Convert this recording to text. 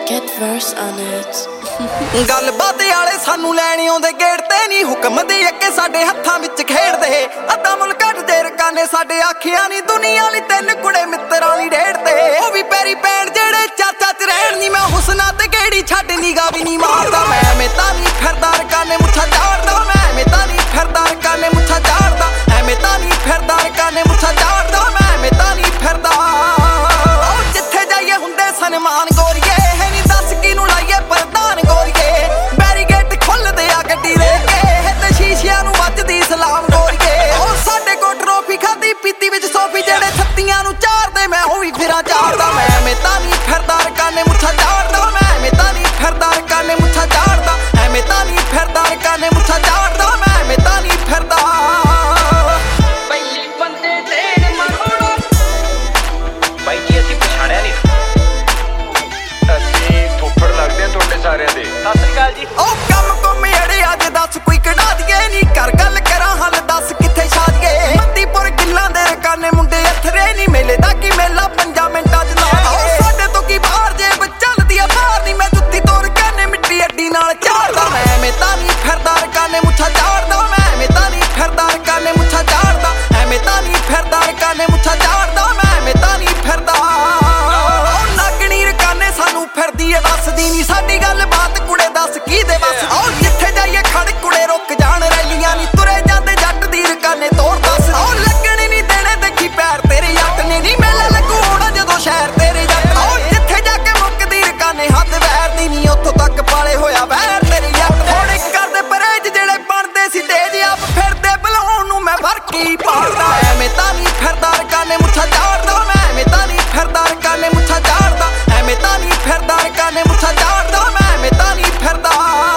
Get verse on it. ਗੱਲਬਾਤ ਵਾਲੇ ਸਾਨੂੰ ਲੈਣ ਆਉਂਦੇ ਗੇੜ ਤੇ ਨਹੀਂ ਹੁਕਮ ਦੇ ਅੱਗੇ ਸਾਡੇ ਹੱਥਾਂ ਵਿੱਚ ਖੇਡਦੇ ਅੱਧਾ ਮੁਲਕ ਦੇ ਰਕਾਨੇ ਸਾਡੇ ਆਖਿਆ ਨਹੀਂ ਦੁਨੀਆ ਲਈ ਤਿੰਨ ਕੁੜੇ ਮਿੱਤਰਾਂ ਲਈ ਢੇੜਦੇ ਉਹ ਵੀ ਪੈਰੀ ਪੈਣ ਜਿਹੜੇ ਚਾਚਾ ਚ ਰਹਿਣ ਨਹੀਂ ਮੈਂ ਹੁਸਨਾ ਤੇ ਕਿਹੜੀ ਛੱਡ ਨਿਗਾ ਵੀ ਨਹੀਂ ਮਾਰਦਾ ਮੈਂ ਤਾਂ ਨਹੀਂ ਫਿਰਦਾ ਰਕਾਨੇ ਮੁੱਛਾ ਝਾੜਦਾ ਮੈਂ ਤਾਂ ਨਹੀਂ ਫਿਰਦਾ ਰਕਾਨੇ ਮੁੱਛਾ ਝਾੜਦਾ ਐਵੇਂ ਤਾਂ ਨਹੀਂ ਫਿਰਦਾ ਰਕਾਨੇ ਮੁੱਛਾ ਝਾੜਦਾ ਮੈਂ ਤਾਂ ਨਹੀਂ ਫਿਰਦਾ ਉਹ ਜਿੱਥੇ ਜਾਈਏ ਹੁੰਦੇ ਸਨਮਾਨ ਗੋਰੀਏ ਹੈ ਨਹੀਂ ਦੱਸ ਕਿਨੂੰ ਲਾਈਏ ਪ੍ਰਧਾਨ ਗੋਰੀਏ ਬੈਰੀਗੇਟ ਖੁੱਲਦੇ ਆ ਗੱਡੀ ਦੇ ਕੇ ਤੇ ਸ਼ੀਸ਼ਿਆਂ ਨੂੰ ਵੱਜਦੀ ਸਲਾਮ ਗੋਰੀਏ ਉਹ ਸਾਡੇ ਕੋਲ ਟਰੋਫੀ ਖਾਦੀ ਪੀਤੀ ਵਿੱਚ ਸੋਫੀ ਜਿਹੜੇ ਛੱਤੀਆਂ ਨੂੰ ਚਾਰਦੇ ਮੈਂ ਉਹ ਵੀ ਫਿਰਾਂ ਚਾਰਦਾ ਮੈਂ ਤਾਂ ਨਹੀਂ ਫਿਰਦਾ ਰਕਾਨੇ ਮੁੱਛਾ ਝਾੜਦਾ ਮੈਂ ਤਾਂ ਨਹੀਂ ਫਿਰਦਾ ਰਕਾਨੇ ਮੁੱਛਾ ਝਾੜਦਾ ਐਵੇਂ ਤਾਂ ਨਹੀਂ ਫਿਰਦਾ ਰਕਾਨੇ ਮੁੱਛਾ ਝਾੜਦਾ ਮੈਂ ਤਾਂ ਨਹੀਂ ਫਿਰਦਾ ਪਹਿਲੀ ਬੰਦੇ ਦੇਣ ਮਰੋੜਾ ਬਾਈ ਜੀ ਅਸੀਂ ਪਛਾਣਿਆ ਨਹੀਂ ਅਸੀਂ ਫੁੱਫੜ ਲੱਗਦੇ ਆ ਤੁਹਾਡੇ ਸਾਰਿਆਂ ਦੇ ਸਤਿ ਸ੍ਰੀ ਅਕਾਲ ਜੀ ਉਹ ਕੰਮ ਅੜੇ ਅੱਜ ਦੱਸ ਕੋਈ ਕਢਾ ਦਈਏ ਨਹੀਂ ਕਰ ਗੱਲ ਕਰਾਂ ਹੱਲ ਦੱਸ ਕਿੱਥੇ ਛਾਦੀਏ ਮੱਤੀਪੁਰ ਗਿੱਲਾਂ ਦੇ ਰਕਾਨੇ ਮੁੰਡੇ ਅਥਰੇ ਨਹੀਂ ਮੇਲੇ ਦਾ ਕੀ ਮੇਲਾ 5 ਮਿੰਟਾਂ ਚ ਲਾ ਸਾਡੇ ਤੋਂ ਕੀ ਬਾਹਰ ਜੇ ਚੱਲਦੀ ਆ ਬਾਹਰ ਨਹੀਂ ਮੈਂ ਜੁੱਤੀ ਤੋੜ ਕੇ ਮਿੱਟੀ ਅੱਡੀ ਨਾਲ ਝਾੜਦਾ ਮੈਂ ਤਾਂ ਨਹੀਂ ਫਿਰਦਾ ਰਕਾਨੇ ਮੁੱਛਾ ਝਾੜਦਾ ਮੈਂ ਤਾਂ ਨਹੀਂ ਫਿਰਦਾ ਰਕਾਨੇ ਮੁੱਛਾ ਝਾੜਦਾ ਐਵੇਂ ਤਾਂ ਨਹੀਂ ਫਿਰਦਾ ਰਕਾਨੇ ਮੁੱਛਾ ਝਾੜਦਾ ਮੈਂ ਤਾਂ ਨਹੀਂ ਫਿਰਦਾ ਉਹ ਨਾਗਣੀ ਰਕਾਨੇ ਸਾਨੂੰ ਫਿਰਦੀ ਏ ਦੱਸਦੀ ਨਹੀਂ ਸਾਡੀ ਗੱਲ ਬਾਤ ਕੁੜੇ ਦੱਸ ਕੀ ਦੇ ਬਸ ਉਹ ਜਿੱਥੇ ਜਾਈਏ ਖੜ ਕੁੜੇ ਰੁਕ ਜਾਣ ਰੈਲੀਆਂ ਨਹੀਂ ਤੁਰੇ ਜਾਂਦੇ ਜੱਟ ਦੀ ਰਕਾਨੇ ਤੋੜ ਦੱਸ ਉਹ ਲੱਗਣੀ ਨਹੀਂ ਦੇਣੇ ਦੇਖੀ ਪੈਰ ਤੇਰੇ ਜੱਟ ਨੇ ਨਹੀਂ ਮੇਲਾ ਲੱਗੂ ਹੋਣਾ ਜਦੋਂ ਸ਼ਹਿਰ ਤੇਰੇ ਜੱਟ ਉਹ ਜਿੱਥੇ ਜਾ ਕੇ ਮੁੱਕਦੀ ਰਕਾਨੇ ਹੱਥ ਵੈਰ ਦੀ ਨਹੀਂ ਉੱਥੋਂ ਤੱਕ ਪਾਲੇ ਹੋਇਆ ਵੈਰ ਤੇਰੇ ਜੱਟ ਹੁਣ ਇੱਕ ਕਰਦੇ ਪਰੇਜ ਜਿਹੜੇ ਬਣਦੇ ਸੀ ਤੇਜ ਆਪ ਫਿਰਦੇ ਬਲਾਉਣ ਨੂੰ ਮੈਂ ਵਰਕੀ ਪਾੜਦਾ ਐਵੇਂ ਤਾਂ ਨਹੀਂ ਫਿਰਦਾ ਰਕਾਨੇ ਮੁੱਛਾ ਝਾੜਦਾ ਮੈਂ ਤਾਂ ਨਹੀਂ ਫਿਰਦਾ ਰਕਾਨੇ ਮੁੱਛਾ ਝਾੜਦਾ ਐਵੇਂ ਤਾਂ ਨਹੀਂ ਫਿਰਦਾ ਰਕਾਨੇ ਮੁੱਛਾ ਝਾੜਦਾ ਮੈਂ ਤਾਂ ਨਹੀਂ ਫਿਰਦਾ